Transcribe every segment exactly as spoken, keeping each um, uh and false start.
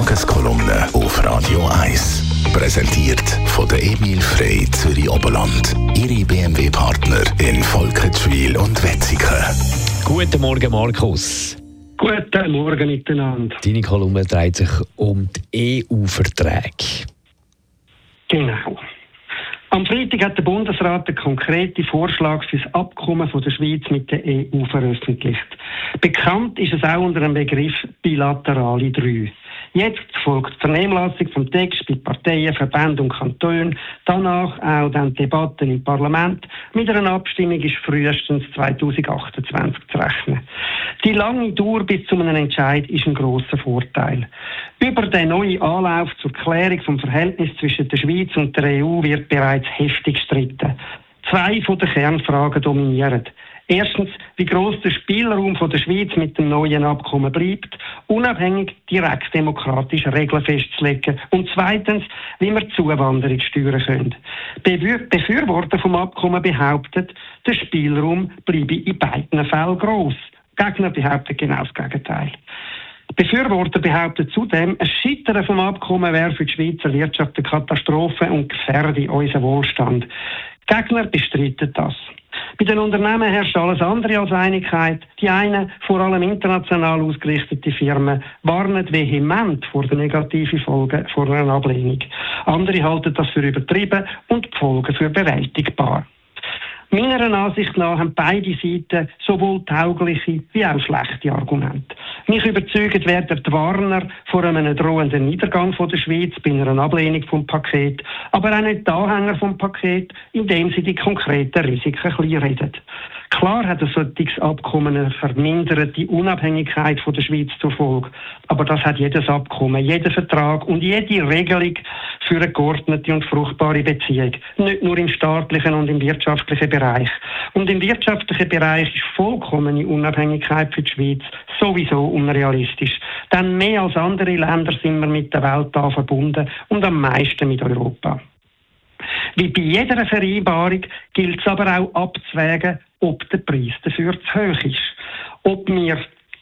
Tageskolumne auf Radio eins. Präsentiert von der Emil Frey Zürich Oberland. Ihre B M W-Partner in Volkenswil und Wetzikon. Guten Morgen, Markus. Guten Morgen miteinander. Deine Kolumne dreht sich um die E U-Verträge. Genau. Am Freitag hat der Bundesrat einen konkreten Vorschlag für das Abkommen von der Schweiz mit der E U veröffentlicht. Bekannt ist es auch unter dem Begriff Bilaterale drei. Jetzt folgt die Vernehmlassung vom Text bei Parteien, Verbänden und Kantonen, danach auch dann Debatten im Parlament. Mit einer Abstimmung ist frühestens zwanzig achtundzwanzig zu rechnen. Die lange Dauer bis zu einem Entscheid ist ein grosser Vorteil. Über den neuen Anlauf zur Klärung vom Verhältnis zwischen der Schweiz und der E U wird bereits heftig gestritten. Zwei von den Kernfragen dominieren. Erstens, wie gross der Spielraum von der Schweiz mit dem neuen Abkommen bleibt, unabhängig direkt demokratische Regeln festzulegen. Und zweitens, wie wir Zuwanderung steuern können. Befür- Befürworter vom Abkommen behaupten, der Spielraum bleibe in beiden Fällen gross. Gegner behaupten genau das Gegenteil. Befürworter behaupten zudem, ein Scheitern vom Abkommen wäre für die Schweizer Wirtschaft eine Katastrophe und gefährde unseren Wohlstand. Gegner bestreiten das. Bei den Unternehmen herrscht alles andere als Einigkeit. Die einen, vor allem international ausgerichtete Firmen, warnen vehement vor den negativen Folgen vor einer Ablehnung. Andere halten das für übertrieben und die Folgen für bewältigbar. Meiner Ansicht nach haben beide Seiten sowohl taugliche wie auch schlechte Argumente. Mich überzeugt werden die Warner vor einem drohenden Niedergang von der Schweiz bei einer Ablehnung vom Paket, aber auch nicht die Anhänger vom Paket, indem sie die konkreten Risiken kleinreden. Klar hat ein solches Abkommen eine verminderte Unabhängigkeit von der Schweiz zur Folge. Aber das hat jedes Abkommen, jeder Vertrag und jede Regelung für eine geordnete und fruchtbare Beziehung. Nicht nur im staatlichen und im wirtschaftlichen Bereich. Und im wirtschaftlichen Bereich ist vollkommene Unabhängigkeit für die Schweiz sowieso unrealistisch. Denn mehr als andere Länder sind wir mit der Welt da verbunden und am meisten mit Europa. Wie bei jeder Vereinbarung gilt es aber auch abzuwägen, ob der Preis dafür zu hoch ist. Ob wir,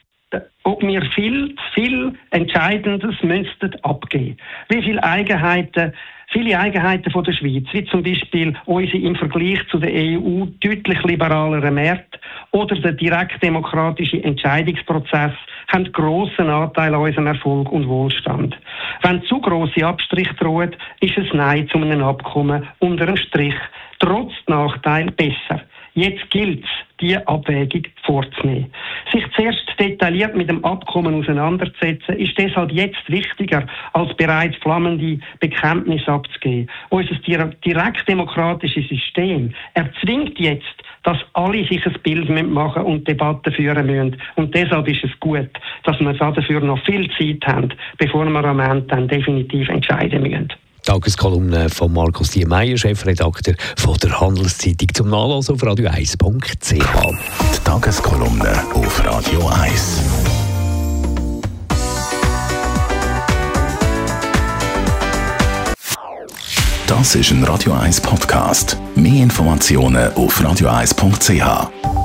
ob wir viel, viel Entscheidendes müssten abgeben. Wie viele Eigenheiten, viele Eigenheiten von der Schweiz, wie zum Beispiel unsere im Vergleich zu der E U deutlich liberaleren Märkte oder der direktdemokratische Entscheidungsprozess, haben grossen Anteil an unserem Erfolg und Wohlstand. Wenn zu grosse Abstriche drohen, ist ein Nein zu einem Abkommen unter dem Strich trotz Nachteil besser. Jetzt gilt es, diese Abwägung vorzunehmen. Sich zuerst detailliert mit dem Abkommen auseinanderzusetzen, ist deshalb jetzt wichtiger, als bereits flammende Bekenntnisse abzugeben. Unser direktdemokratisches System erzwingt jetzt, dass alle sich ein Bild machen und Debatten führen müssen. Und deshalb ist es gut, dass wir dafür noch viel Zeit haben, bevor wir am Ende dann definitiv entscheiden müssen. Tageskolumne von Markus Diemeyer, Chefredakteur von der Handelszeitung, zum Nachlesen auf radio eins punkt c h. Die Tageskolumne auf Radio eins. Das ist ein Radio eins Podcast. Mehr Informationen auf radio eins punkt c h.